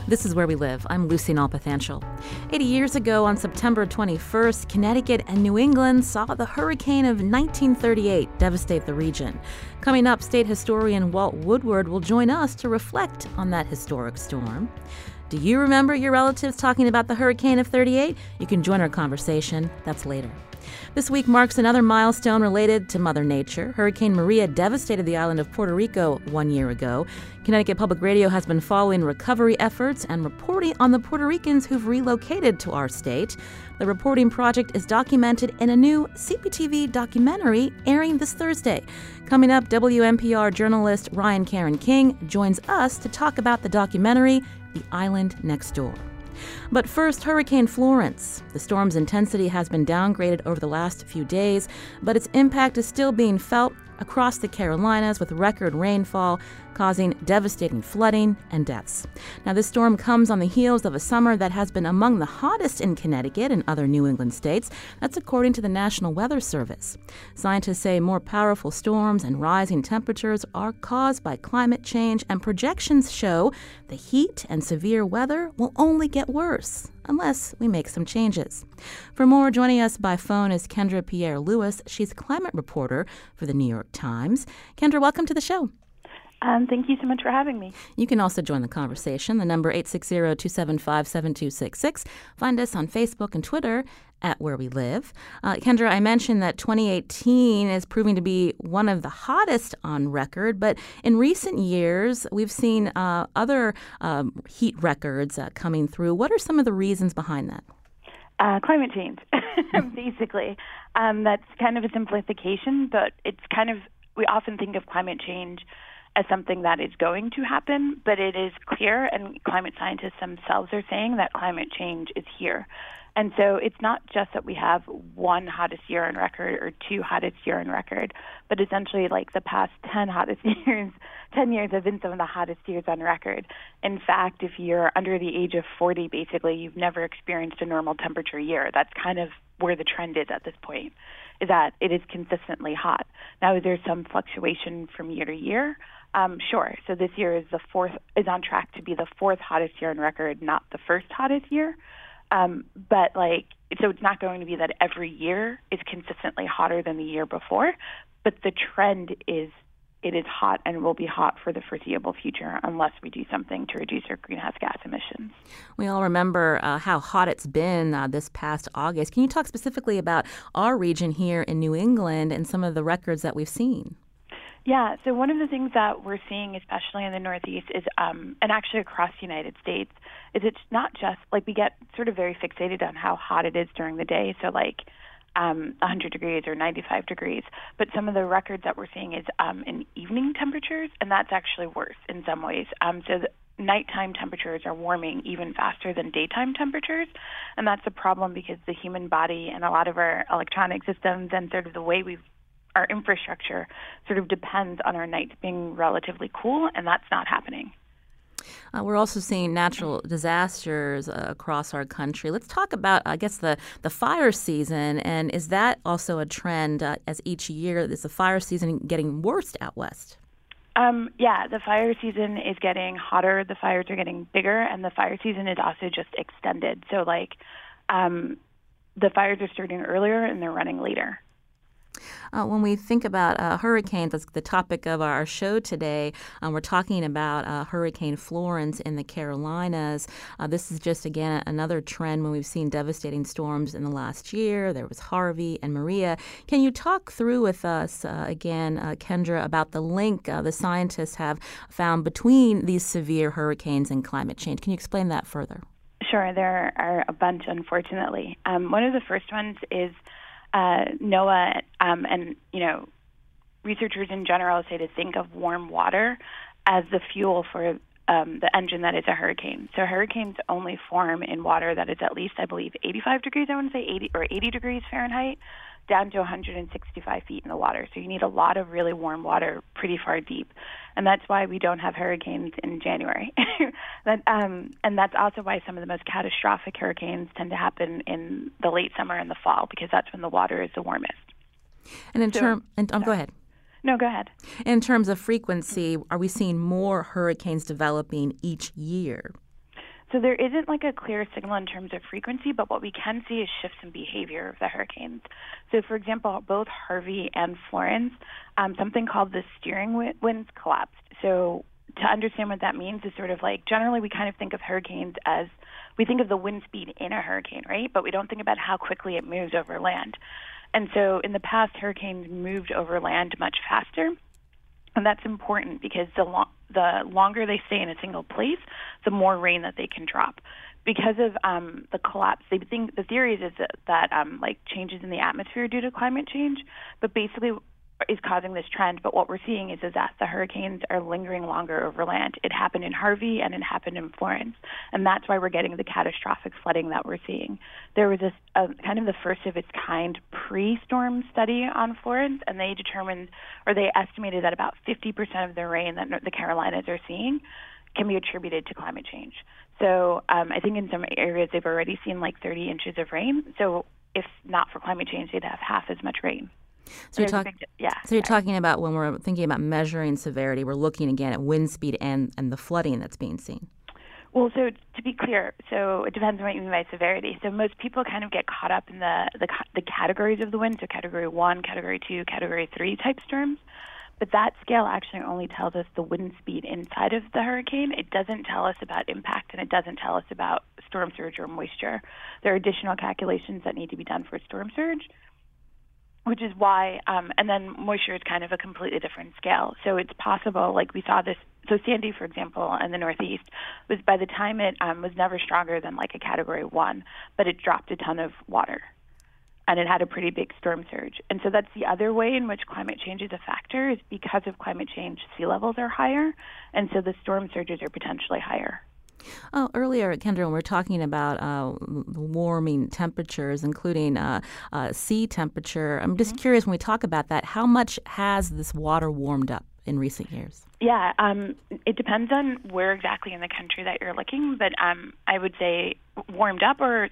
This is Where We Live. I'm Lucy Nalpathanchel. 80 years ago, on September 21st, Connecticut and New England saw the hurricane of 1938 devastate the region. Coming up, state historian Walt Woodward will join us to reflect on that historic storm. Do you remember your relatives talking about the hurricane of 38? You can join our conversation. That's later. This week marks another milestone related to Mother Nature. Hurricane Maria devastated the island of Puerto Rico 1 year ago. Connecticut Public Radio has been following recovery efforts and reporting on the Puerto Ricans who've relocated to our state. The reporting project is documented in a new CPTV documentary airing this Thursday. Coming up, WNPR journalist Ryan Karen King joins us to talk about the documentary, The Island Next Door. But first, Hurricane Florence. The storm's intensity has been downgraded over the last few days, but its impact is still being felt across the Carolinas with record rainfall, causing devastating flooding and deaths. Now, this storm comes on the heels of a summer that has been among the hottest in Connecticut and other New England states. That's according to the National Weather Service. Scientists say more powerful storms and rising temperatures are caused by climate change, and projections show the heat and severe weather will only get worse unless we make some changes. For more, joining us by phone is Kendra Pierre-Louis. She's climate reporter for the New York Times. Kendra, welcome to the show. Thank you so much for having me. You can also join the conversation. The number 860-275-7266. Find us on Facebook and Twitter at Where We Live. Kendra, I mentioned that 2018 is proving to be one of the hottest on record, but in recent years, we've seen other heat records coming through. What are some of the reasons behind that? Climate change, basically. That's kind of a simplification, but it's kind of, we often think of climate change as something that is going to happen, but it is clear, and climate scientists themselves are saying that climate change is here. And so it's not just that we have one hottest year on record or two hottest year on record, but essentially like the past 10 years have been some of the hottest years on record. In fact, if you're under the age of 40, basically, you've never experienced a normal temperature year. That's kind of where the trend is at this point, is that it is consistently hot. Now, is there some fluctuation from year to year? Sure. So this year is on track to be the fourth hottest year on record, not the first hottest year. But so it's not going to be that every year is consistently hotter than the year before, but the trend is it is hot and will be hot for the foreseeable future unless we do something to reduce our greenhouse gas emissions. We all remember how hot it's been this past August. Can you talk specifically about our region here in New England and some of the records that we've seen? Yeah, so one of the things that we're seeing, especially in the Northeast, is, and actually across the United States, is it's not just, we get sort of very fixated on how hot it is during the day, so 100 degrees or 95 degrees, but some of the records that we're seeing is in evening temperatures, and that's actually worse in some ways. So the nighttime temperatures are warming even faster than daytime temperatures, and that's a problem because the human body and a lot of our electronic systems and sort of the way our infrastructure sort of depends on our nights being relatively cool, and that's not happening. We're also seeing natural disasters across our country. Let's talk about, I guess, the fire season, and is that also a trend as each year? Is the fire season getting worse out west? Yeah, the fire season is getting hotter, the fires are getting bigger, and the fire season is also just extended. So, the fires are starting earlier and they're running later. When we think about hurricanes, that's the topic of our show today. We're talking about Hurricane Florence in the Carolinas. This is just, again, another trend when we've seen devastating storms in the last year. There was Harvey and Maria. Can you talk through with us, again, Kendra, about the link the scientists have found between these severe hurricanes and climate change? Can you explain that further? Sure. There are a bunch, unfortunately. One of the first ones is NOAA and researchers in general say to think of warm water as the fuel for the engine that is a hurricane. So hurricanes only form in water that is at least, I believe, 85 degrees, 80 degrees Fahrenheit, down to 165 feet in the water. So you need a lot of really warm water pretty far deep. And that's why we don't have hurricanes in January. And that's also why some of the most catastrophic hurricanes tend to happen in the late summer and the fall, because that's when the water is the warmest. And go ahead. No, go ahead. In terms of frequency, are we seeing more hurricanes developing each year? So there isn't like a clear signal in terms of frequency, but what we can see is shifts in behavior of the hurricanes. So, for example, both Harvey and Florence, something called the steering winds collapsed. So to understand what that means is sort of like generally we kind of think of hurricanes as we think of the wind speed in a hurricane, right? But we don't think about how quickly it moves over land. And so in the past, hurricanes moved over land much faster. And that's important because the longer they stay in a single place, the more rain that they can drop. Because of the collapse, they think the theory is that like changes in the atmosphere due to climate change, but basically is causing this trend. But what we're seeing is that the hurricanes are lingering longer over land. It happened in Harvey and it happened in Florence, and that's why we're getting the catastrophic flooding that we're seeing. There was kind of the first of its kind pre-storm study on Florence, and they estimated that about 50% of the rain that the Carolinas are seeing can be attributed to climate change. So I think in some areas they've already seen like 30 inches of rain. So if not for climate change, they'd have half as much rain. So you're talking about when we're thinking about measuring severity, we're looking again at wind speed and the flooding that's being seen. Well, so to be clear, so it depends on what you mean by severity. So most people kind of get caught up in the categories of the wind, so Category 1, Category 2, Category 3 type storms. But that scale actually only tells us the wind speed inside of the hurricane. It doesn't tell us about impact, and it doesn't tell us about storm surge or moisture. There are additional calculations that need to be done for storm surge, which is why, and then moisture is kind of a completely different scale. So it's possible, like we saw this, so Sandy, for example, in the Northeast, was by the time it was never stronger than like a Category 1, but it dropped a ton of water, and it had a pretty big storm surge. And so that's the other way in which climate change is a factor, is because of climate change, sea levels are higher, and so the storm surges are potentially higher. Oh, earlier, Kendra, when we were talking about warming temperatures, including sea temperature, I'm just curious, when we talk about that, how much has this water warmed up in recent years? Yeah, it depends on where exactly in the country that you're looking, but I would say warmed up or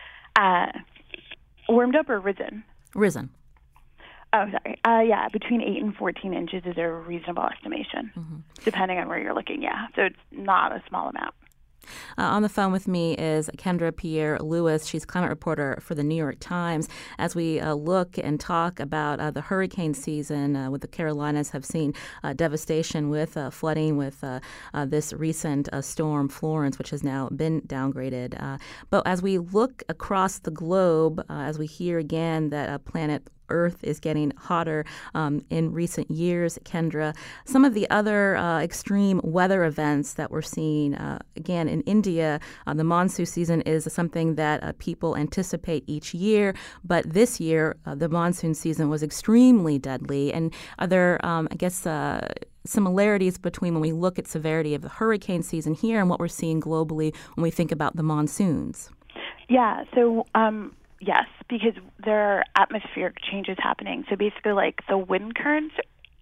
risen? Risen. Oh, sorry. Yeah, between 8 and 14 inches is a reasonable estimation, depending on where you're looking, yeah. So it's not a small amount. On the phone with me is Kendra Pierre-Louis. She's climate reporter for the New York Times. As we look and talk about the hurricane season, with the Carolinas have seen devastation with flooding with this recent storm Florence, which has now been downgraded. But as we look across the globe, as we hear again that planet Earth is getting hotter in recent years, Kendra. Some of the other extreme weather events that we're seeing, again, in India, the monsoon season is something that people anticipate each year. But this year, the monsoon season was extremely deadly. And are there, similarities between when we look at severity of the hurricane season here and what we're seeing globally when we think about the monsoons? Yeah, so yes, because there are atmospheric changes happening. So basically, like the wind currents,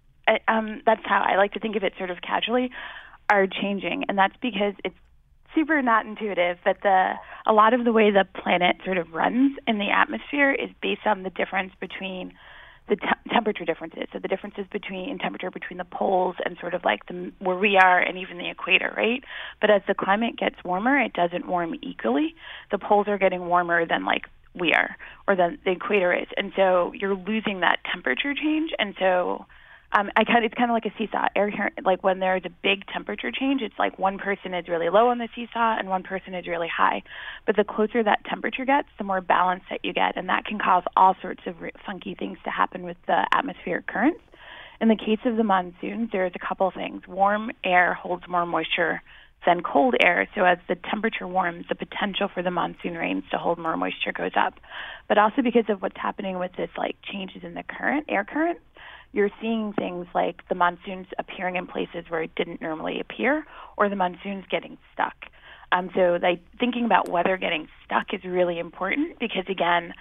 that's how I like to think of it sort of casually, are changing. And that's because it's super not intuitive, but a lot of the way the planet sort of runs in the atmosphere is based on the difference between the temperature differences. So the differences in temperature between the poles and sort of like where we are and even the equator, right? But as the climate gets warmer, it doesn't warm equally. The poles are getting warmer than like we are, or than the equator is, and so you're losing that temperature change. And so it's kind of like a seesaw. Like when there's a big temperature change, it's like one person is really low on the seesaw and one person is really high. But the closer that temperature gets, the more balance that you get, and that can cause all sorts of funky things to happen with the atmospheric currents. In the case of the monsoons, there's a couple things. Warm air holds more moisture than cold air, so as the temperature warms, the potential for the monsoon rains to hold more moisture goes up. But also because of what's happening with this like changes in the air currents, you're seeing things like the monsoons appearing in places where it didn't normally appear, or the monsoons getting stuck. So thinking about weather getting stuck is really important because, again,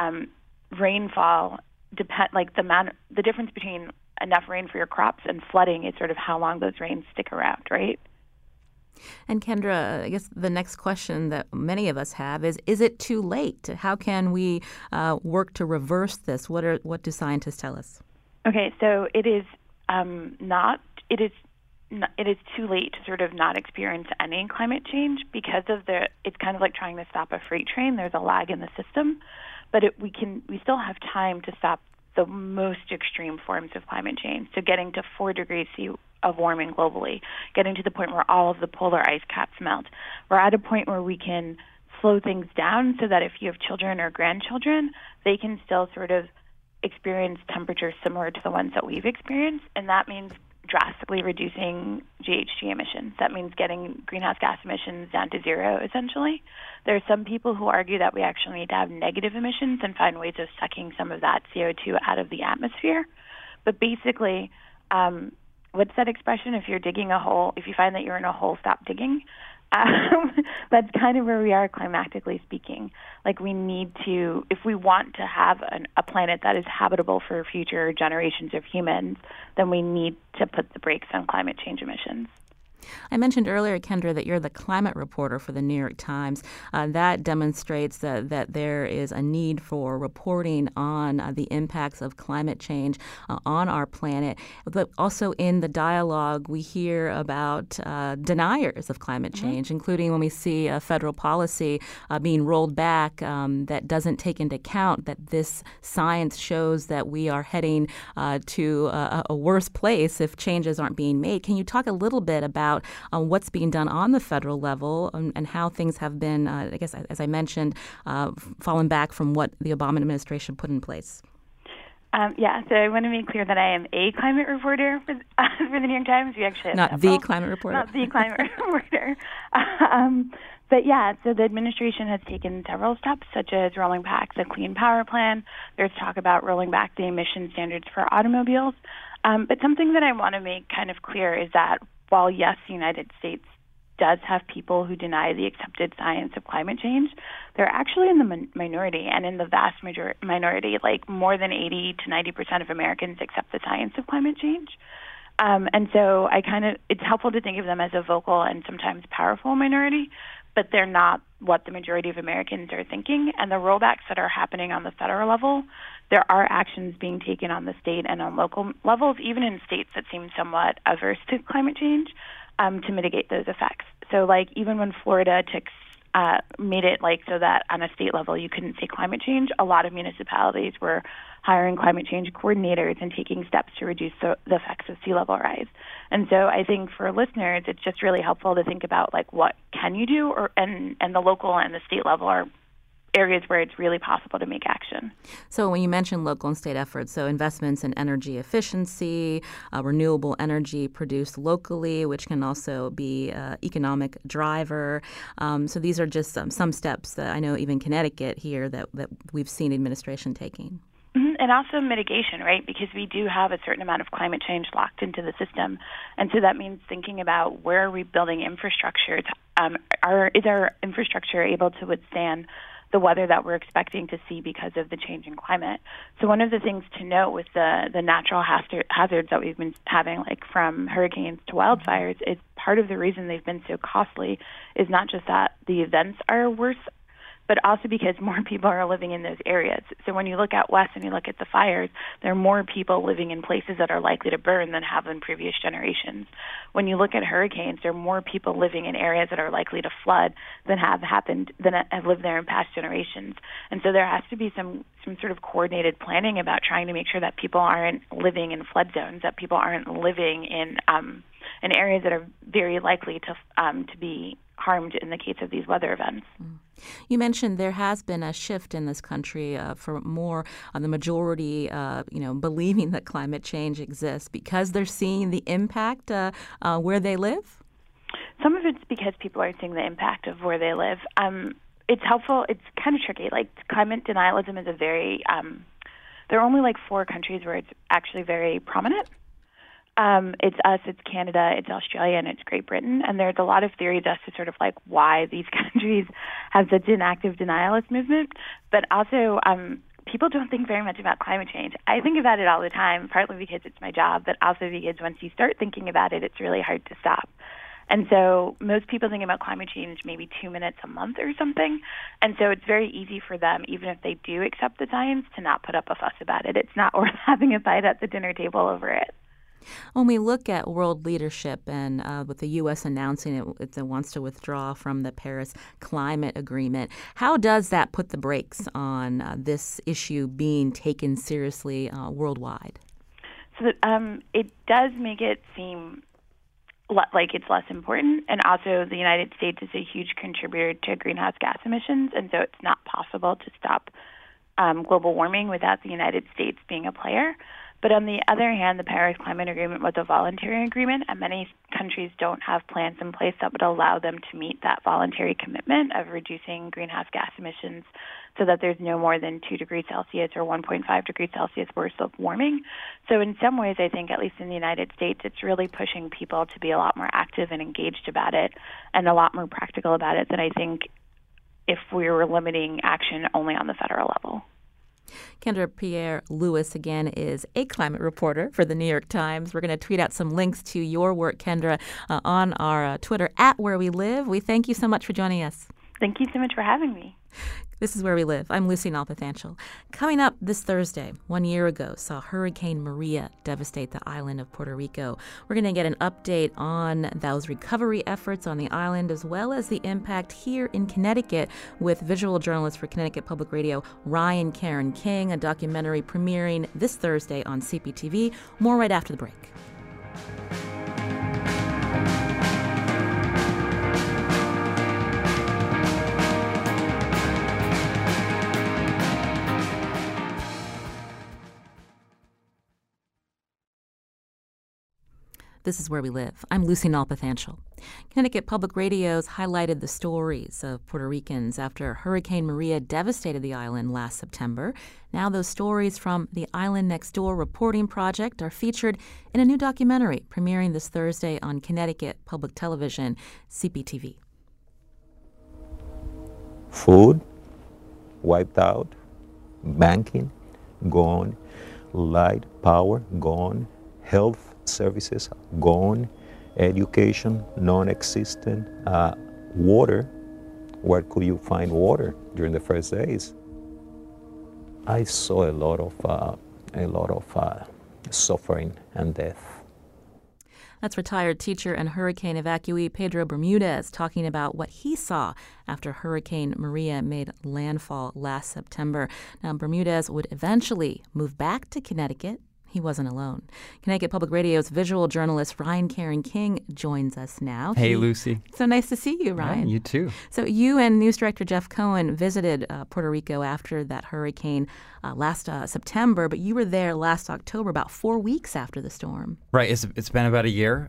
rainfall the difference between enough rain for your crops and flooding is sort of how long those rains stick around, right? And Kendra, I guess the next question that many of us have is it too late? How can we work to reverse this? What do scientists tell us? Okay, so it is not it is too late to sort of not experience any climate change because of it's kind of like trying to stop a freight train. There's a lag in the system, but we still have time to stop the most extreme forms of climate change. So getting to 4 degrees C of warming globally, getting to the point where all of the polar ice caps melt. We're at a point where we can slow things down so that if you have children or grandchildren, they can still sort of experience temperatures similar to the ones that we've experienced, and that means drastically reducing GHG emissions. That means getting greenhouse gas emissions down to zero, essentially. There are some people who argue that we actually need to have negative emissions and find ways of sucking some of that CO2 out of the atmosphere. But basically, what's that expression? If you're digging a hole, if you find that you're in a hole, stop digging. That's kind of where we are climatically speaking. Like, we need to, if we want to have a planet that is habitable for future generations of humans, then we need to put the brakes on climate change emissions. I mentioned earlier, Kendra, that you're the climate reporter for the New York Times. That demonstrates that there is a need for reporting on the impacts of climate change on our planet. But also in the dialogue, we hear about deniers of climate change, including when we see federal policy being rolled back that doesn't take into account that this science shows that we are heading to a worse place if changes aren't being made. Can you talk a little bit about what's being done on the federal level and how things have been, I guess, as I mentioned, fallen back from what the Obama administration put in place? So I want to make clear that I am a climate reporter for the New York Times. We actually have not the climate reporter. Not the climate reporter. So the administration has taken several steps, such as rolling back the Clean Power Plan. There's talk about rolling back the emission standards for automobiles. But something that I want to make kind of clear is that while, yes, the United States does have people who deny the accepted science of climate change, they're actually in the minority, and in the vast minority, like more than 80 to 90% of Americans accept the science of climate change. And so it's helpful to think of them as a vocal and sometimes powerful minority, but they're not what the majority of Americans are thinking. And the rollbacks that are happening on the federal level, there are actions being taken on the state and on local levels, even in states that seem somewhat averse to climate change, to mitigate those effects. So, like, even when Florida made it so that on a state level you couldn't say climate change, a lot of municipalities were hiring climate change coordinators and taking steps to reduce the effects of sea level rise. And so I think for listeners, it's just really helpful to think about what can you do, and the local and the state level are areas where it's really possible to make action. So when you mention local and state efforts, so investments in energy efficiency, renewable energy produced locally, which can also be an economic driver. So these are just some steps that I know even Connecticut here that we've seen administration taking. Mm-hmm. And also mitigation, right? Because we do have a certain amount of climate change locked into the system. And so that means thinking about where are we building infrastructure? Is our infrastructure able to withstand the weather that we're expecting to see because of the changing climate? So one of the things to note with the natural hazards that we've been having, like from hurricanes to wildfires, is part of the reason they've been so costly is not just that the events are worse, but also because more people are living in those areas. So when you look out west and you look at the fires, there are more people living in places that are likely to burn than have in previous generations. When you look at hurricanes, there are more people living in areas that are likely to flood than have lived there in past generations. And so there has to be some sort of coordinated planning about trying to make sure that people aren't living in flood zones, that people aren't living in areas that are very likely to be harmed in the case of these weather events. You mentioned there has been a shift in this country for more on the majority, believing that climate change exists because they're seeing the impact where they live? Some of it's because people are seeing the impact of where they live. It's helpful. It's kind of tricky. Like, climate denialism is there are only 4 countries where it's actually very prominent. It's us, it's Canada, it's Australia, and it's Great Britain. And there's a lot of theories as to sort of why these countries have such an active denialist movement. But also, people don't think very much about climate change. I think about it all the time, partly because it's my job, but also because once you start thinking about it, it's really hard to stop. And so most people think about climate change maybe 2 minutes a month or something. And so it's very easy for them, even if they do accept the science, to not put up a fuss about it. It's not worth having a fight at the dinner table over it. When we look at world leadership and with the U.S. announcing it wants to withdraw from the Paris Climate Agreement, how does that put the brakes on this issue being taken seriously worldwide? So it does make it seem like it's less important. And also the United States is a huge contributor to greenhouse gas emissions, and so it's not possible to stop global warming without the United States being a player. But on the other hand, the Paris Climate Agreement was a voluntary agreement, and many countries don't have plans in place that would allow them to meet that voluntary commitment of reducing greenhouse gas emissions so that there's no more than 2 degrees Celsius or 1.5 degrees Celsius worth of warming. So in some ways, I think, at least in the United States, it's really pushing people to be a lot more active and engaged about it and a lot more practical about it than I think if we were limiting action only on the federal level. Kendra Pierre-Louis, again, is a climate reporter for the New York Times. We're going to tweet out some links to your work, Kendra, on our Twitter, @WhereWeLive. We thank you so much for joining us. Thank you so much for having me. This is Where We Live. I'm Lucy Nalpathanchel. Coming up this Thursday, 1 year ago, saw Hurricane Maria devastate the island of Puerto Rico. We're going to get an update on those recovery efforts on the island, as well as the impact here in Connecticut with visual journalist for Connecticut Public Radio, Ryan Karen King, a documentary premiering this Thursday on CPTV. More right after the break. This is Where We Live. I'm Lucy Nalpathanchel. Connecticut Public Radio's highlighted the stories of Puerto Ricans after Hurricane Maria devastated the island last September. Now those stories from the Island Next Door reporting project are featured in a new documentary premiering this Thursday on Connecticut Public Television, CPTV. Food, wiped out. Banking, gone. Light, power, gone. Health services, gone. Education, non-existent. Water, where could you find water during the first days? I saw a lot of suffering and death. That's retired teacher and hurricane evacuee Pedro Bermudez talking about what he saw after Hurricane Maria made landfall last September. Now, Bermudez would eventually move back to Connecticut. He wasn't alone. Connecticut Public Radio's visual journalist Ryan Karen King joins us now. Hey, Lucy. So nice to see you, Ryan. Yeah, you too. So you and news director Jeff Cohen visited Puerto Rico after that hurricane last September, but you were there last October, about 4 weeks after the storm. Right. It's been about a year,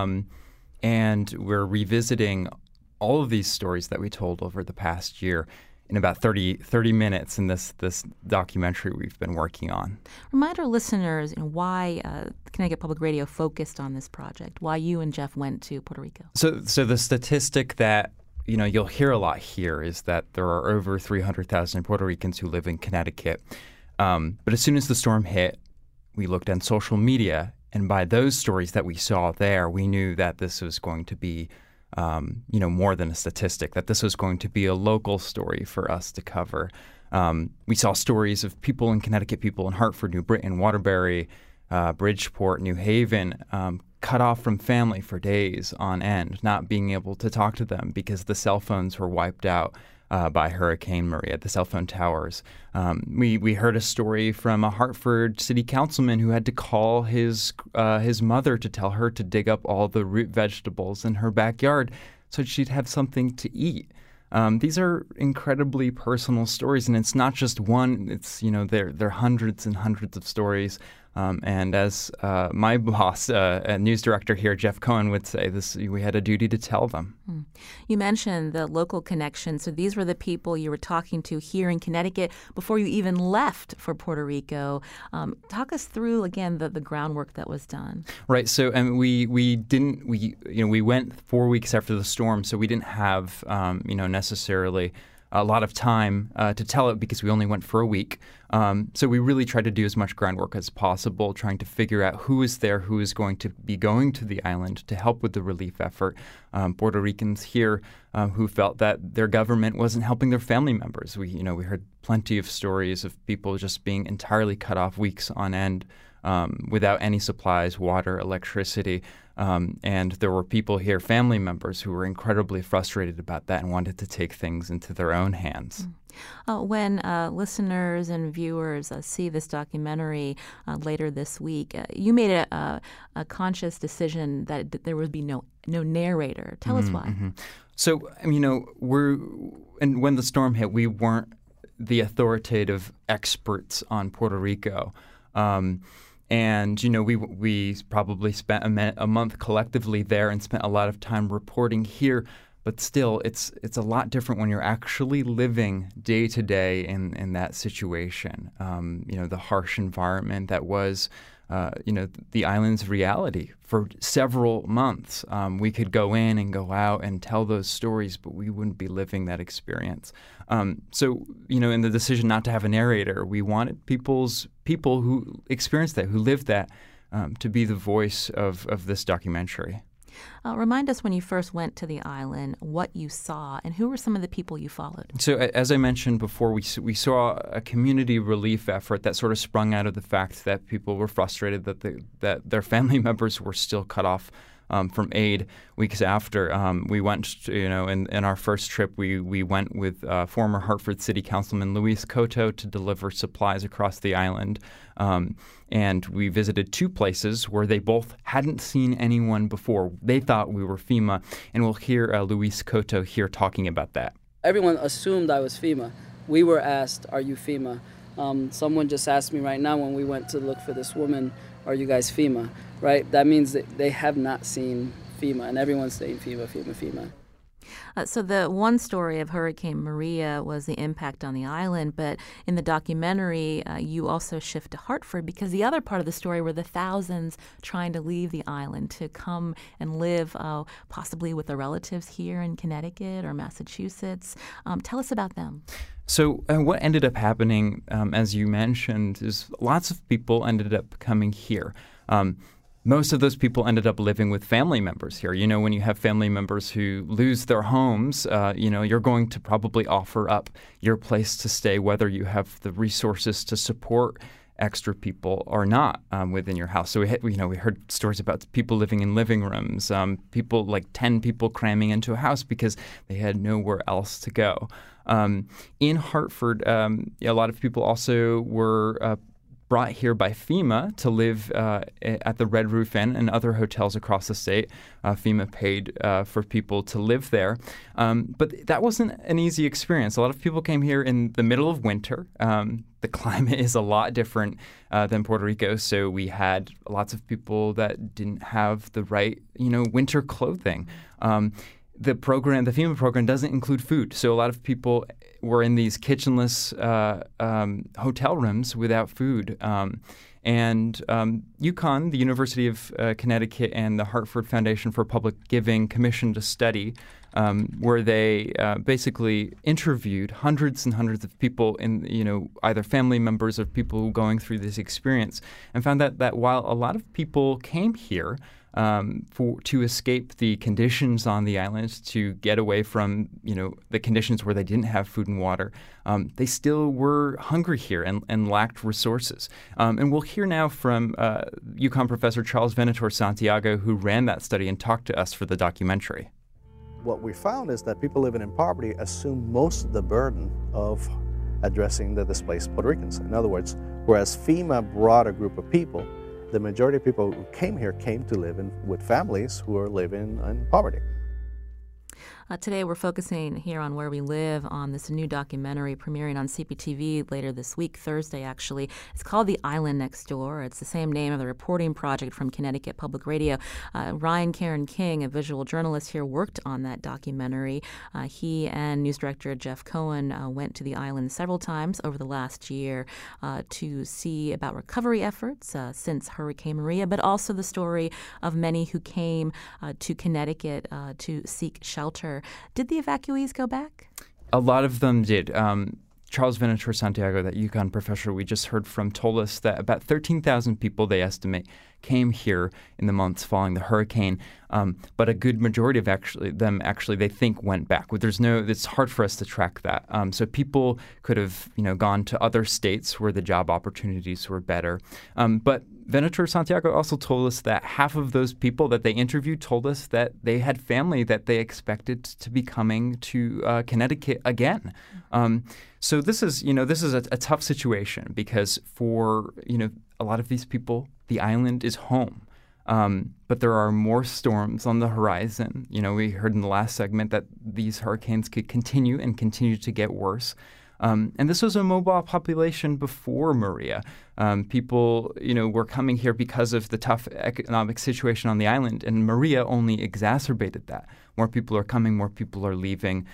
and we're revisiting all of these stories that we told over the past year in about 30 minutes in this documentary we've been working on. Remind our listeners why Connecticut Public Radio focused on this project, why you and Jeff went to Puerto Rico. So the statistic that you'll hear a lot here is that there are over 300,000 Puerto Ricans who live in Connecticut. But as soon as the storm hit, we looked on social media, and by those stories that we saw there, we knew that this was going to be more than a statistic, that this was going to be a local story for us to cover. We saw stories of people in Connecticut, people in Hartford, New Britain, Waterbury, Bridgeport, New Haven, cut off from family for days on end, not being able to talk to them because the cell phones were wiped out by Hurricane Maria, the cell phone towers. We heard a story from a Hartford city councilman who had to call his mother to tell her to dig up all the root vegetables in her backyard so she'd have something to eat. These are incredibly personal stories, and it's not just one. It's they're hundreds and hundreds of stories. And as my boss, news director here, Jeff Cohen, would say, we had a duty to tell them. You mentioned the local connection. So these were the people you were talking to here in Connecticut before you even left for Puerto Rico. Talk us through again the groundwork that was done. Right. So and we went 4 weeks after the storm, so we didn't have necessarily a lot of time to tell it because we only went for a week. So we really tried to do as much groundwork as possible, trying to figure out who is there, who is going to be going to the island to help with the relief effort. Puerto Ricans here who felt that their government wasn't helping their family members. We heard plenty of stories of people just being entirely cut off weeks on end without any supplies, water, electricity. And there were people here, family members, who were incredibly frustrated about that and wanted to take things into their own hands. When listeners and viewers see this documentary later this week, you made a conscious decision that there would be no narrator. Tell us why. Mm-hmm. So, when the storm hit, we weren't the authoritative experts on Puerto Rico. And, we probably spent a month collectively there and spent a lot of time reporting here. But still, it's a lot different when you're actually living day to day in that situation. The harsh environment that was, the island's reality for several months. We could go in and go out and tell those stories, but we wouldn't be living that experience. So, in the decision not to have a narrator, we wanted people who experienced that, who lived that, to be the voice of this documentary. Remind us when you first went to the island, what you saw, and who were some of the people you followed? So as I mentioned before, we saw a community relief effort that sort of sprung out of the fact that people were frustrated that their family members were still cut off from aid weeks after. We went, in our first trip, we went with former Hartford City Councilman Luis Cotto to deliver supplies across the island. And we visited two places where they both hadn't seen anyone before. They thought we were FEMA, and we'll hear Luis Cotto here talking about that. Everyone assumed I was FEMA. We were asked, "Are you FEMA?" Someone just asked me right now when we went to look for this woman, "Are you guys FEMA?" Right? That means that they have not seen FEMA, and everyone's saying FEMA, FEMA, FEMA. So the one story of Hurricane Maria was the impact on the island, but in the documentary, you also shift to Hartford because the other part of the story were the thousands trying to leave the island to come and live possibly with their relatives here in Connecticut or Massachusetts. Tell us about them. So what ended up happening, as you mentioned, is lots of people ended up coming here. Most of those people ended up living with family members here. When you have family members who lose their homes, you're going to probably offer up your place to stay, whether you have the resources to support extra people or not within your house. So we heard stories about people living in living rooms, people like 10 people cramming into a house because they had nowhere else to go. In Hartford, a lot of people also were brought here by FEMA to live at the Red Roof Inn and other hotels across the state. FEMA paid for people to live there. But that wasn't an easy experience. A lot of people came here in the middle of winter. The climate is a lot different than Puerto Rico, so we had lots of people that didn't have the right, winter clothing. The FEMA program doesn't include food, so a lot of people were in these kitchenless hotel rooms without food. And UConn, the University of Connecticut, and the Hartford Foundation for Public Giving commissioned a study where they basically interviewed hundreds and hundreds of people, either family members or people going through this experience, and found that while a lot of people came here to escape the conditions on the islands, to get away from the conditions where they didn't have food and water, they still were hungry here and lacked resources. And we'll hear now from UConn professor Charles Venator Santiago, who ran that study and talked to us for the documentary. What we found is that people living in poverty assume most of the burden of addressing the displaced Puerto Ricans. In other words, whereas FEMA brought a group of people, the majority of people who came here came to live with families who are living in poverty. Today we're focusing here on Where We Live on this new documentary premiering on CPTV later this week, Thursday actually. It's called The Island Next Door. It's the same name of the reporting project from Connecticut Public Radio. Ryan Karen King, a visual journalist here, worked on that documentary. He and news director Jeff Cohen went to the island several times over the last year to see about recovery efforts since Hurricane Maria, but also the story of many who came to Connecticut to seek shelter. Did the evacuees go back? A lot of them did. Charles Venator Santiago, that UConn professor we just heard from, told us that about 13,000 people, they estimate, came here in the months following the hurricane, but a good majority of them they think went back. It's hard for us to track that. So people could have gone to other states where the job opportunities were better. But Venator Santiago also told us that half of those people that they interviewed told us that they had family that they expected to be coming to Connecticut again. So this is a tough situation because for a lot of these people, the island is home. But there are more storms on the horizon. We heard in the last segment that these hurricanes could continue to get worse. And this was a mobile population before Maria. People, were coming here because of the tough economic situation on the island, and Maria only exacerbated that. More people are coming, more people are leaving,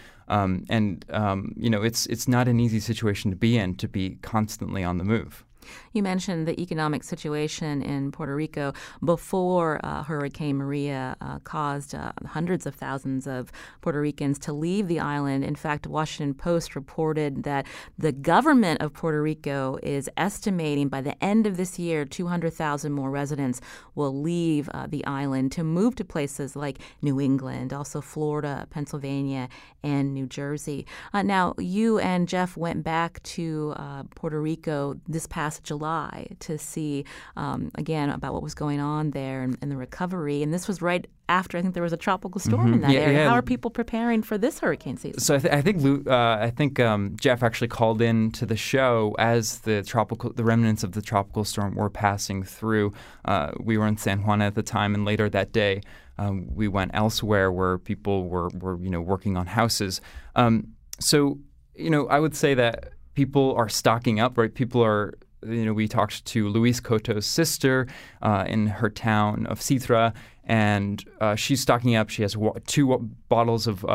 it's not an easy situation to be constantly on the move. You mentioned the economic situation in Puerto Rico before Hurricane Maria caused hundreds of thousands of Puerto Ricans to leave the island. In fact, Washington Post reported that the government of Puerto Rico is estimating by the end of this year 200,000 more residents will leave the island to move to places like New England, also Florida, Pennsylvania, and New Jersey. Now, you and Jeff went back to Puerto Rico this past July to see, again, about what was going on there and the recovery. And this was right after, I think there was a tropical storm in that area. Yeah. How are people preparing for this hurricane season? So I think Jeff actually called in to the show as the remnants of the tropical storm were passing through. We were in San Juan at the time, and later that day we went elsewhere where people were working on houses. So I would say that people are stocking up, right? People are. We talked to Luis Coto's sister in her town of Citra, and she's stocking up. She has two barrels of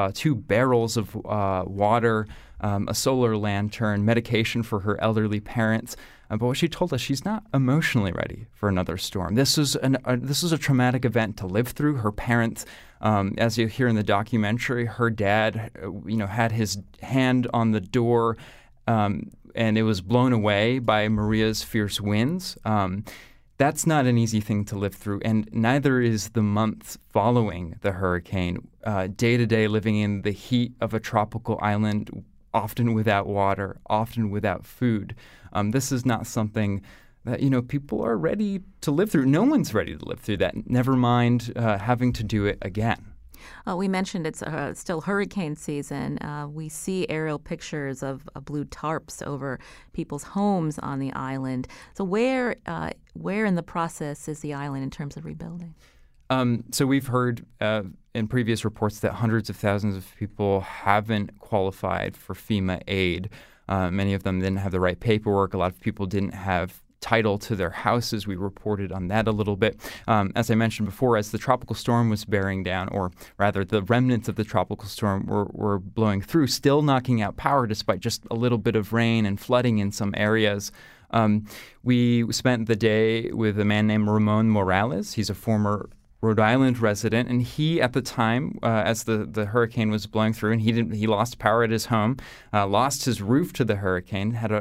water, a solar lantern, medication for her elderly parents. But what she told us, she's not emotionally ready for another storm. This was a traumatic event to live through. Her parents, as you hear in the documentary, her dad, had his hand on the door. And it was blown away by Maria's fierce winds. That's not an easy thing to live through, and neither is the months following the hurricane. Day to day, living in the heat of a tropical island, often without water, often without food. This is not something that people are ready to live through. No one's ready to live through that. Never mind having to do it again. We mentioned it's still hurricane season. We see aerial pictures of blue tarps over people's homes on the island. So where in the process is the island in terms of rebuilding? So we've heard in previous reports that hundreds of thousands of people haven't qualified for FEMA aid. Many of them didn't have the right paperwork. A lot of people didn't have title to their houses. We reported on that a little bit. As I mentioned before, as the tropical storm was bearing down, or rather the remnants of the tropical storm were blowing through, still knocking out power despite just a little bit of rain and flooding in some areas. We spent the day with a man named Ramon Morales. He's a former Rhode Island resident, and he, at the time, as the hurricane was blowing through, and he lost power at his home, lost his roof to the hurricane, had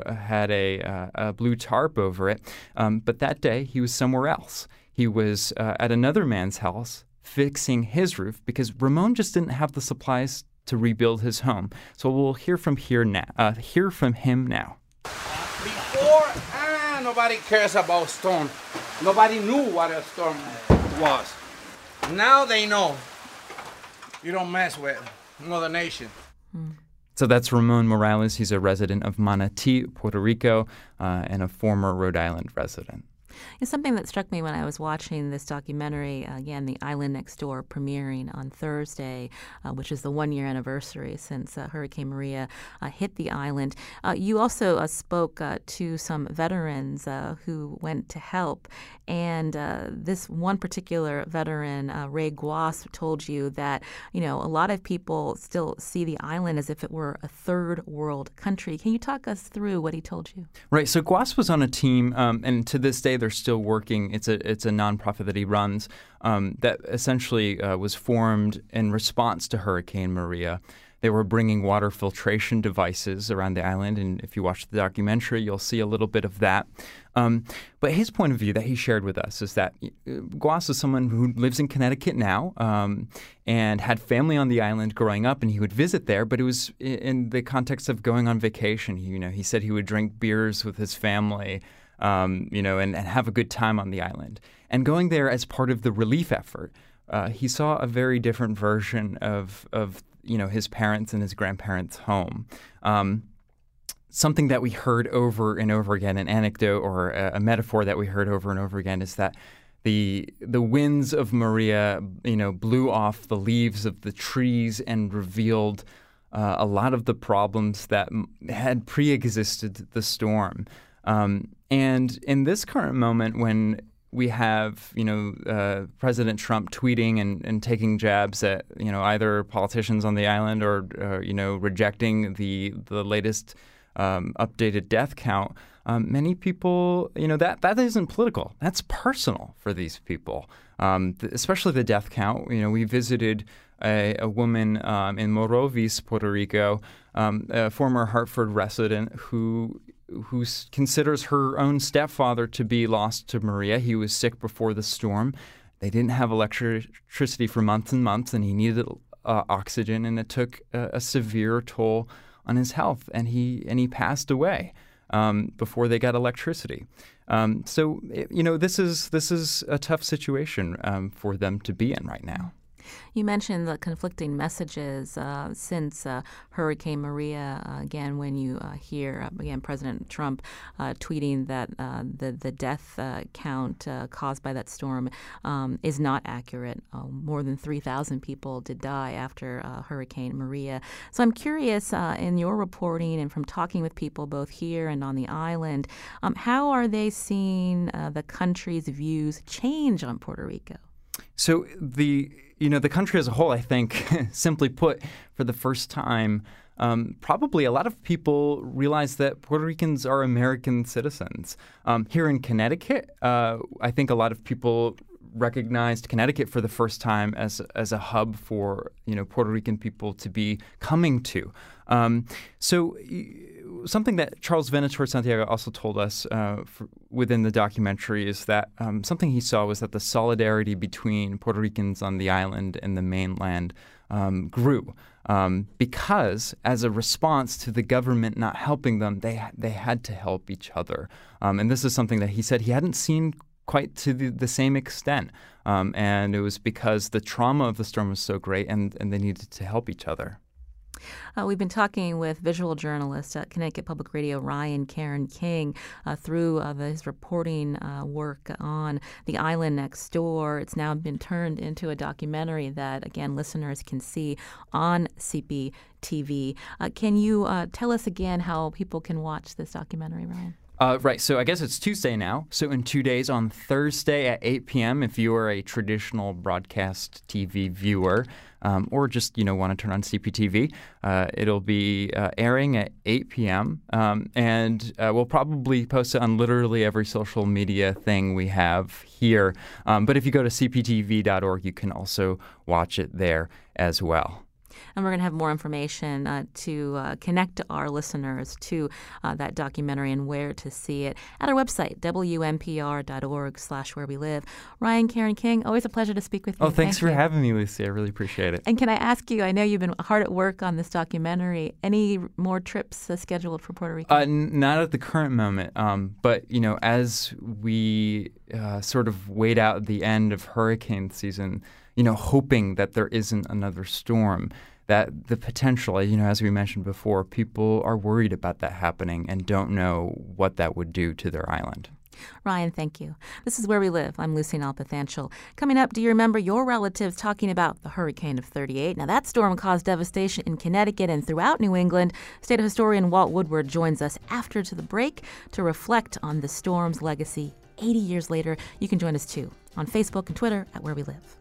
a blue tarp over it. But that day, he was somewhere else. He was at another man's house fixing his roof because Ramon just didn't have the supplies to rebuild his home. So we'll hear from him now. Before, nobody cares about storm. Nobody knew what a storm was. Now they know. You don't mess with Mother Nation. So that's Ramon Morales. He's a resident of Manatí, Puerto Rico, and a former Rhode Island resident. It's something that struck me when I was watching this documentary, again, The Island Next Door, premiering on Thursday, which is the 1-year anniversary since Hurricane Maria hit the island. You also spoke to some veterans who went to help, and this one particular veteran, Ray Guas, told you that, a lot of people still see the island as if it were a third world country. Can you talk us through what he told you? Right. So Guas was on a team, and to this day they're still working. It's a nonprofit that he runs that essentially was formed in response to Hurricane Maria They were bringing water filtration devices around the island, and if you watch the documentary, you'll see a little bit of that. But his point of view that he shared with us is that Guas is someone who lives in Connecticut now and had family on the island growing up, and he would visit there, but it was in the context of going on vacation. He said he would drink beers with his family, and have a good time on the island. And going there as part of the relief effort, he saw a very different version of his parents and his grandparents' home. Something that we heard over and over again, an anecdote or a metaphor that we heard over and over again, is that the winds of Maria, blew off the leaves of the trees and revealed a lot of the problems that had pre-existed the storm. And in this current moment, when we have, President Trump tweeting and taking jabs at, either politicians on the island or rejecting the latest updated death count. Many people, that isn't political. That's personal for these people, especially the death count. We visited a woman in Morovis, Puerto Rico, a former Hartford resident who considers her own stepfather to be lost to Maria. He was sick before the storm. They didn't have electricity for months and months, and he needed oxygen, and it took a severe toll on his health, and he passed away before they got electricity. This is a tough situation for them to be in right now. You mentioned the conflicting messages since Hurricane Maria. Again, when you hear President Trump tweeting that the death count caused by that storm is not accurate. More than 3,000 people did die after Hurricane Maria. So I'm curious, in your reporting and from talking with people both here and on the island, how are they seeing the country's views change on Puerto Rico? So the country as a whole, I think, simply put, for the first time, probably a lot of people realize that Puerto Ricans are American citizens. Here in Connecticut, I think a lot of people recognized Connecticut for the first time as a hub for Puerto Rican people to be coming to. Something that Charles Venator Santiago also told us within the documentary is that something he saw was that the solidarity between Puerto Ricans on the island and the mainland grew because as a response to the government not helping them, they had to help each other. And this is something that he said he hadn't seen quite to the same extent. And it was because the trauma of the storm was so great and they needed to help each other. We've been talking with visual journalist at Connecticut Public Radio Ryan Caron King through his reporting work on the island next door. It's now been turned into a documentary that, again, listeners can see on CPTV. Can you tell us again how people can watch this documentary, Ryan? Right. So I guess it's Tuesday now. So in 2 days, on Thursday at 8 p.m., if you are a traditional broadcast TV viewer or just, want to turn on CPTV, it'll be airing at 8 p.m. And we'll probably post it on literally every social media thing we have here. But if you go to cptv.org, you can also watch it there as well. And we're going to have more information to connect our listeners to that documentary and where to see it at our website, WNPR.org/where we live. Ryan Caron King, always a pleasure to speak with you. Oh, thanks for having me, Lucy. I really appreciate it. And can I ask you, I know you've been hard at work on this documentary. Any more trips scheduled for Puerto Rico? Not at the current moment. But, as we sort of wait out the end of hurricane season, hoping that there isn't another storm, that the potential, as we mentioned before, people are worried about that happening and don't know what that would do to their island. Ryan, thank you. This is Where We Live. I'm Lucy Nalpathanchel. Coming up, do you remember your relatives talking about the hurricane of 38? Now, that storm caused devastation in Connecticut and throughout New England. State historian Walt Woodward joins us after the break to reflect on the storm's legacy 80 years later. You can join us, too, on Facebook and Twitter at Where We Live.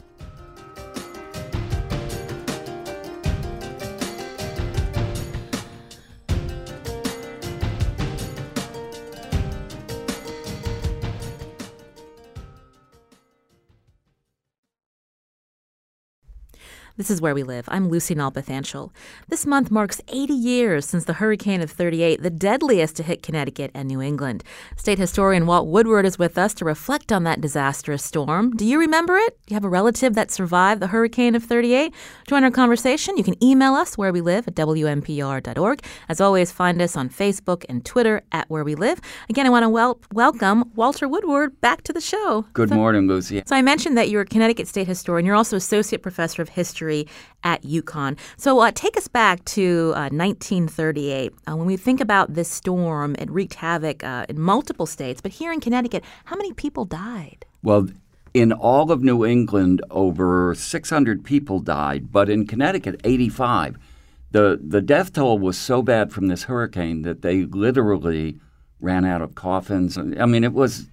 This is Where We Live. I'm Lucy Nalpathanchel. This month marks 80 years since the hurricane of 38, the deadliest to hit Connecticut and New England. State historian Walt Woodward is with us to reflect on that disastrous storm. Do you remember it? Do you have a relative that survived the hurricane of 38? Join our conversation. You can email us, wherewelive@wnpr.org. As always, find us on Facebook and Twitter @wherewelive. Again, I want to welcome Walter Woodward back to the show. Good morning, Lucy. So I mentioned that you're a Connecticut state historian. You're also associate professor of history at UConn. So take us back to 1938. When we think about this storm, it wreaked havoc in multiple states. But here in Connecticut, how many people died? Well, in all of New England, over 600 people died. But in Connecticut, 85. The death toll was so bad from this hurricane that they literally ran out of coffins. I mean, it was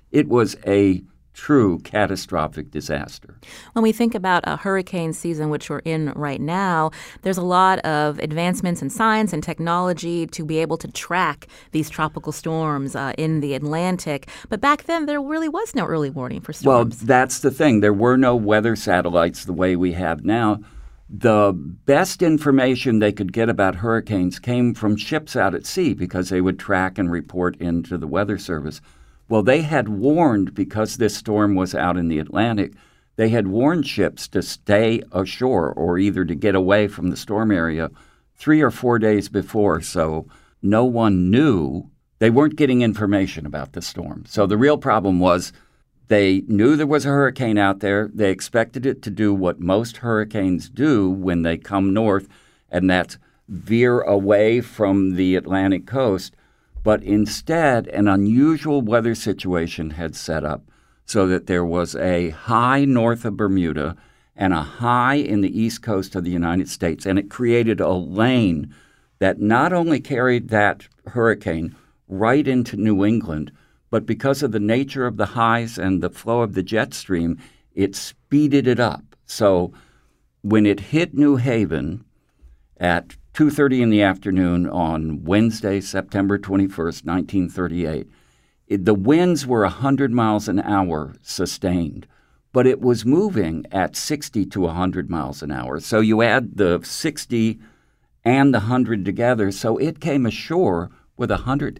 a true catastrophic disaster. When we think about a hurricane season, which we're in right now, there's a lot of advancements in science and technology to be able to track these tropical storms in the Atlantic. But back then, there really was no early warning for storms. Well, that's the thing. There were no weather satellites the way we have now. The best information they could get about hurricanes came from ships out at sea because they would track and report into the Weather Service. Well, they had warned, because this storm was out in the Atlantic, they had warned ships to stay ashore or either to get away from the storm area 3 or 4 days before. So no one knew. They weren't getting information about the storm. So the real problem was they knew there was a hurricane out there. They expected it to do what most hurricanes do when they come north, and that's veer away from the Atlantic coast. But instead, an unusual weather situation had set up so that there was a high north of Bermuda and a high in the east coast of the United States. And it created a lane that not only carried that hurricane right into New England, but because of the nature of the highs and the flow of the jet stream, it speeded it up. So when it hit New Haven at 2:30 in the afternoon on Wednesday, September 21st, 1938. The winds were 100 miles an hour sustained, but it was moving at 60 to 100 miles an hour. So you add the 60 and the 100 together, so it came ashore with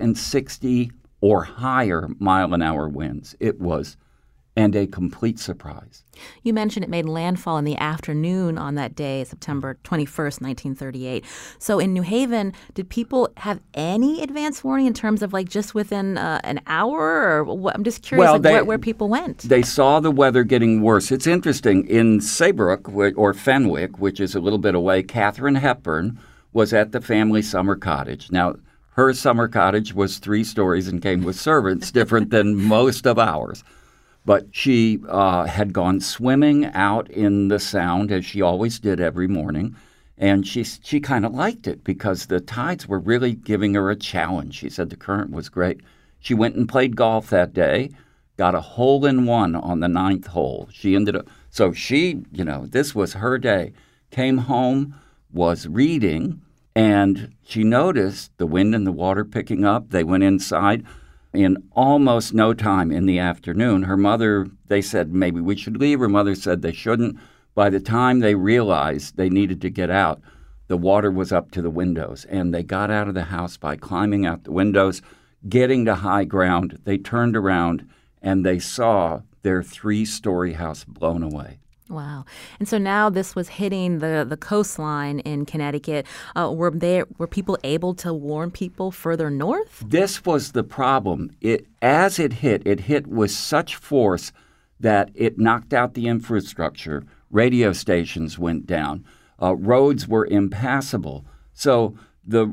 160 or higher mile-an-hour winds. It was and a complete surprise. You mentioned it made landfall in the afternoon on that day, September 21st, 1938. So in New Haven, did people have any advance warning in terms of like just within an hour? Or what? I'm just curious where people went. They saw the weather getting worse. It's interesting. In Saybrook, or Fenwick, which is a little bit away, Katharine Hepburn was at the family summer cottage. Now, her summer cottage was 3 stories and came with servants, different than most of ours. But she had gone swimming out in the Sound, as she always did every morning, and she kind of liked it because the tides were really giving her a challenge. She said the current was great. She went and played golf that day, got a hole-in-one on the 9th hole. She ended up – so she, this was her day. Came home, was reading, and she noticed the wind and the water picking up. They went inside. In almost no time in the afternoon, her mother, they said maybe we should leave. Her mother said they shouldn't. By the time they realized they needed to get out, the water was up to the windows. And they got out of the house by climbing out the windows, getting to high ground. They turned around and they saw their 3-story house blown away. Wow. And so now this was hitting the coastline in Connecticut. Were people able to warn people further north? This was the problem. As it hit with such force that it knocked out the infrastructure. Radio stations went down. Roads were impassable. So the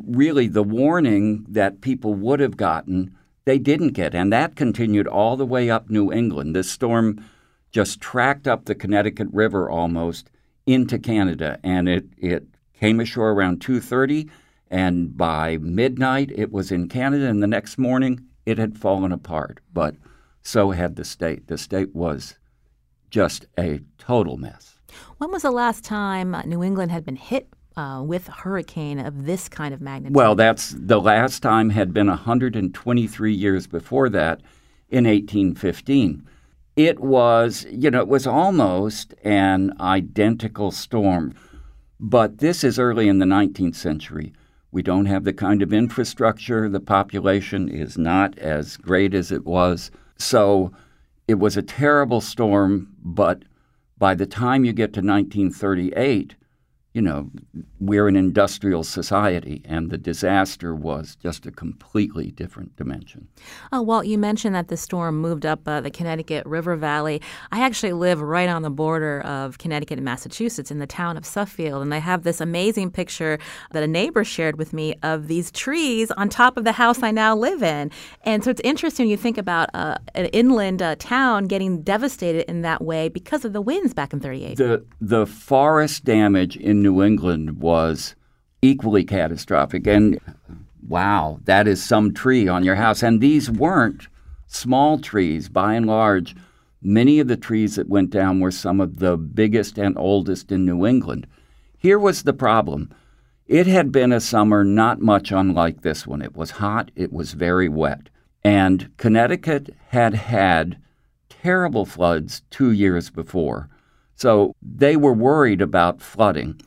warning that people would have gotten, they didn't get. And that continued all the way up New England. This storm just tracked up the Connecticut River almost into Canada, and it came ashore around 2:30, and by midnight it was in Canada, and the next morning it had fallen apart. But so had the state. The state was just a total mess. When was the last time New England had been hit with a hurricane of this kind of magnitude? Well, the last time had been 123 years before that, in 1815. It was, it was almost an identical storm. But this is early in the 19th century. We don't have the kind of infrastructure. The population is not as great as it was. So it was a terrible storm, but by the time you get to 1938, we're an industrial society, and the disaster was just a completely different dimension. Walt, you mentioned that the storm moved up the Connecticut River Valley. I actually live right on the border of Connecticut and Massachusetts in the town of Suffield, and I have this amazing picture that a neighbor shared with me of these trees on top of the house I now live in. And so it's interesting when you think about an inland town getting devastated in that way because of the winds back in 38. The forest damage in New England was equally catastrophic. And wow, that is some tree on your house. And these weren't small trees. By and large, many of the trees that went down were some of the biggest and oldest in New England. Here was the problem. It had been a summer not much unlike this one. It was hot. It was very wet. And Connecticut had had terrible floods 2 years before. So they were worried about flooding.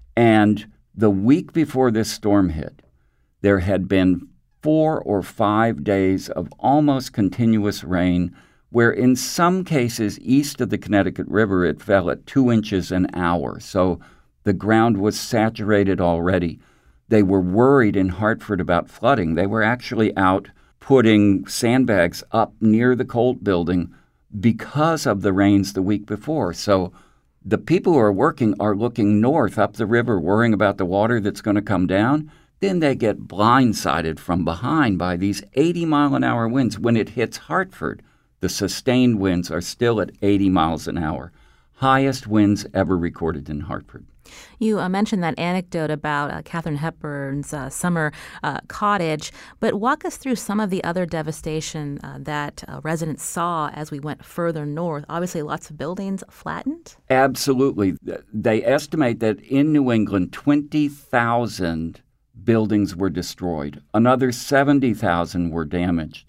And the week before this storm hit, there had been 4 or 5 days of almost continuous rain, where in some cases east of the Connecticut River, it fell at 2 inches an hour. So the ground was saturated already. They were worried in Hartford about flooding. They were actually out putting sandbags up near the Colt building because of the rains the week before. So the people who are working are looking north up the river, worrying about the water that's going to come down. Then they get blindsided from behind by these 80-mile-an-hour winds. When it hits Hartford, the sustained winds are still at 80 miles an hour. Highest winds ever recorded in Hartford. You mentioned that anecdote about Katharine Hepburn's summer cottage, but walk us through some of the other devastation that residents saw as we went further north. Obviously, lots of buildings flattened. Absolutely. They estimate that in New England, 20,000 buildings were destroyed. Another 70,000 were damaged.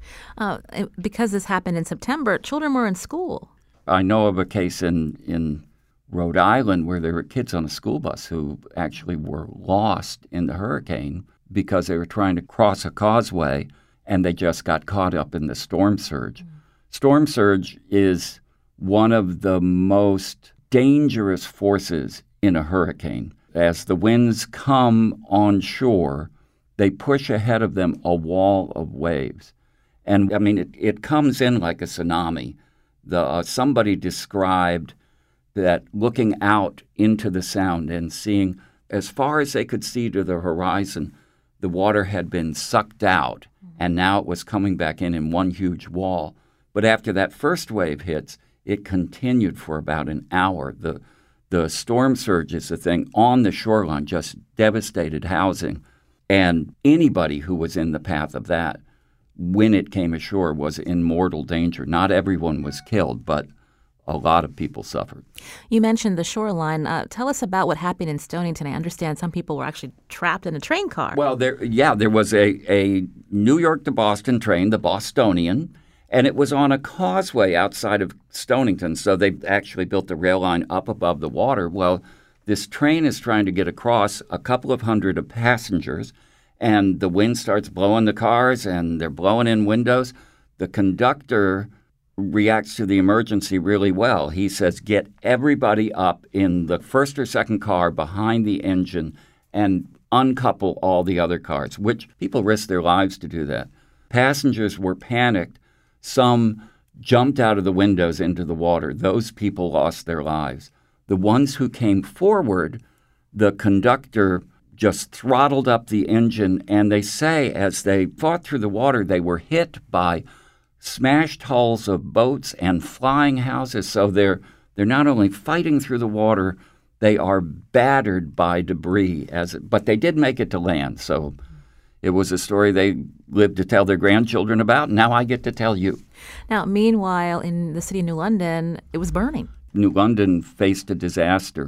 Because this happened in September, children were in school. I know of a case in Rhode Island where there were kids on a school bus who actually were lost in the hurricane because they were trying to cross a causeway and they just got caught up in the storm surge. Storm surge is one of the most dangerous forces in a hurricane. As the winds come on shore, they push ahead of them a wall of waves. And, I mean, it comes in like a tsunami. Somebody described that looking out into the Sound and seeing as far as they could see to the horizon, the water had been sucked out, and now it was coming back in one huge wall. But after that first wave hits, it continued for about an hour. The storm surge is the thing on the shoreline, just devastated housing. And anybody who was in the path of that, when it came ashore, was in mortal danger. Not everyone was killed, but a lot of people suffered. You mentioned the shoreline. Tell us about what happened in Stonington. I understand some people were actually trapped in a train car. Well, there was a New York to Boston train, the Bostonian, and it was on a causeway outside of Stonington. So they actually built the rail line up above the water. Well, this train is trying to get across, a couple of hundred of passengers, and the wind starts blowing the cars, and they're blowing in windows. The conductor reacts to the emergency really well. He says, get everybody up in the first or second car behind the engine and uncouple all the other cars, which people risk their lives to do that. Passengers were panicked. Some jumped out of the windows into the water. Those people lost their lives. The ones who came forward, the conductor just throttled up the engine, and they say as they fought through the water, they were hit by smashed hulls of boats and flying houses. So they're not only fighting through the water, they are battered by debris. But they did make it to land. So it was a story they lived to tell their grandchildren about. Now I get to tell you. Now, meanwhile, in the city of New London, it was burning. New London faced a disaster.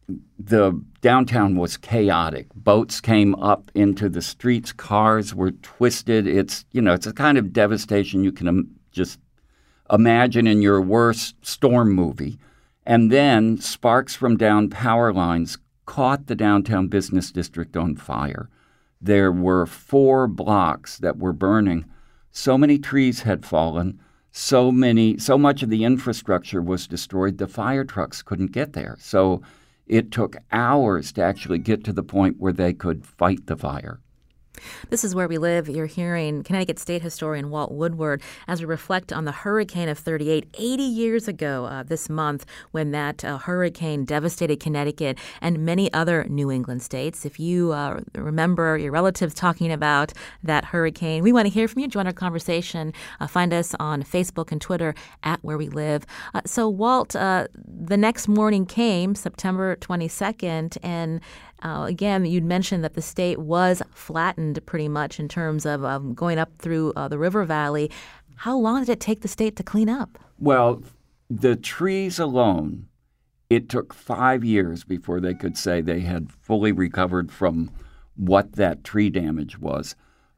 The downtown was chaotic. Boats came up into the streets. Cars were twisted. It's a kind of devastation you can just imagine in your worst storm movie. And then sparks from downed power lines caught the downtown business district on fire. There were 4 blocks that were burning. So many trees had fallen. So much of the infrastructure was destroyed, the fire trucks couldn't get there. So it took hours to actually get to the point where they could fight the fire. This is Where We Live. You're hearing Connecticut State historian Walt Woodward as we reflect on the hurricane of 38, 80 years ago this month when that hurricane devastated Connecticut and many other New England states. If you remember your relatives talking about that hurricane, we want to hear from you. Join our conversation. Find us on Facebook and Twitter at Where We Live. So, Walt, the next morning came, September 22nd, and again, you'd mentioned that the state was flattened pretty much in terms of going up through the river valley. How long did it take the state to clean up? Well, the trees alone, it took 5 years before they could say they had fully recovered from what that tree damage was.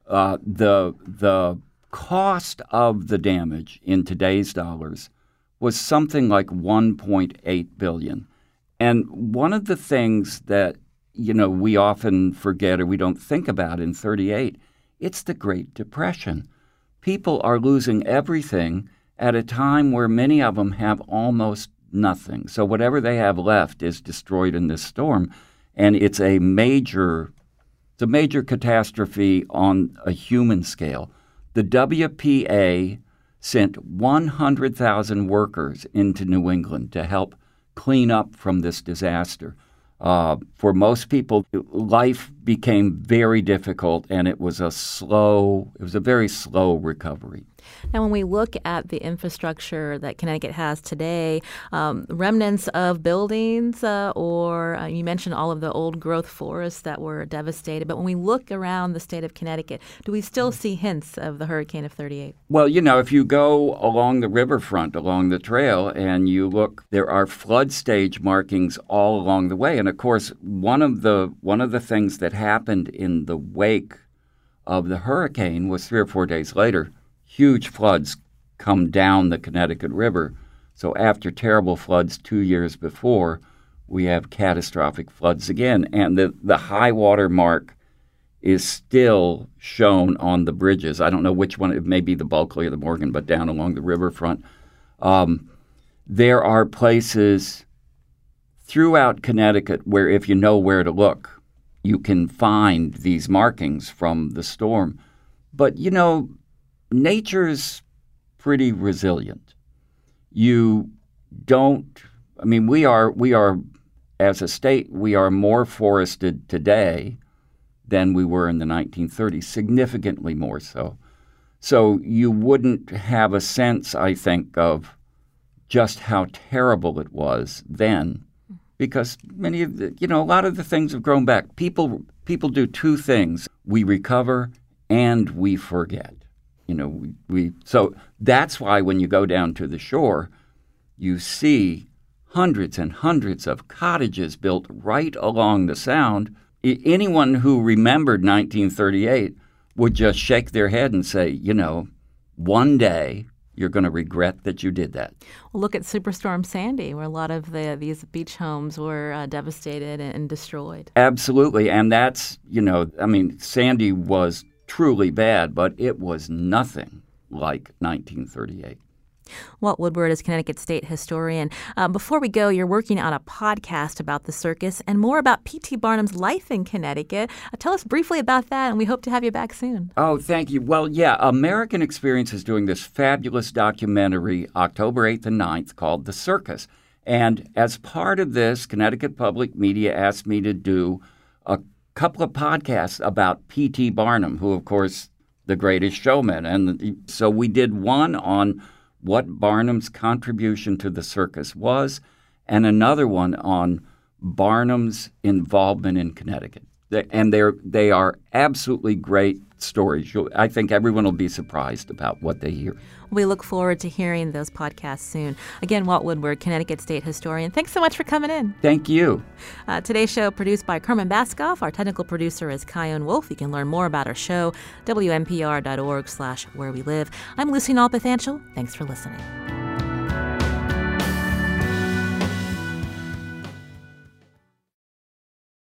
The cost of the damage in today's dollars was something like $1.8 billion. And one of the things that we often forget or we don't think about in 38, it's the Great Depression. People are losing everything at a time where many of them have almost nothing. So whatever they have left is destroyed in this storm. And it's a major catastrophe on a human scale. The WPA sent 100,000 workers into New England to help clean up from this disaster. For most people, life became very difficult, and it was a very slow recovery. Now, when we look at the infrastructure that Connecticut has today, remnants of buildings or you mentioned all of the old growth forests that were devastated, but when we look around the state of Connecticut, do we still see hints of the hurricane of 38? Well, if you go along the riverfront, along the trail, and you look, there are flood stage markings all along the way. And of course, one of the things that happened in the wake of the hurricane was 3 or 4 days later, huge floods come down the Connecticut River. So after terrible floods 2 years before, we have catastrophic floods again. And the high water mark is still shown on the bridges. I don't know which one, it may be the Bulkley or the Morgan, but down along the riverfront. There are places throughout Connecticut where if you know where to look, you can find these markings from the storm. But, nature's pretty resilient. We are, as a state, we are more forested today than we were in the 1930s, significantly more so. So you wouldn't have a sense, I think, of just how terrible it was then, because a lot of the things have grown back. People do 2 things. We recover and we forget. So that's why when you go down to the shore, you see hundreds and hundreds of cottages built right along the Sound. Anyone who remembered 1938 would just shake their head and say, one day you're going to regret that you did that. Well, look at Superstorm Sandy, where a lot of these beach homes were devastated and destroyed. Absolutely. And that's, Sandy was truly bad, but it was nothing like 1938. Walt Woodward is Connecticut State historian. Before we go, you're working on a podcast about the circus and more about P.T. Barnum's life in Connecticut. Tell us briefly about that, and we hope to have you back soon. Oh, thank you. Well, yeah, American Experience is doing this fabulous documentary October 8th and 9th called The Circus. And as part of this, Connecticut Public Media asked me to do a couple of podcasts about P.T. Barnum, who, of course, the greatest showman. And so we did one on what Barnum's contribution to the circus was, and another one on Barnum's involvement in Connecticut. And they are absolutely great stories. I think everyone will be surprised about what they hear. We look forward to hearing those podcasts soon. Again, Walt Woodward, Connecticut State historian. Thanks so much for coming in. Thank you. Today's show produced by Kerman Baskoff. Our technical producer is Kyone Wolf. You can learn more about our show, WNPR.org/wherewelive. I'm Lucy Nalpathanchel. Thanks for listening.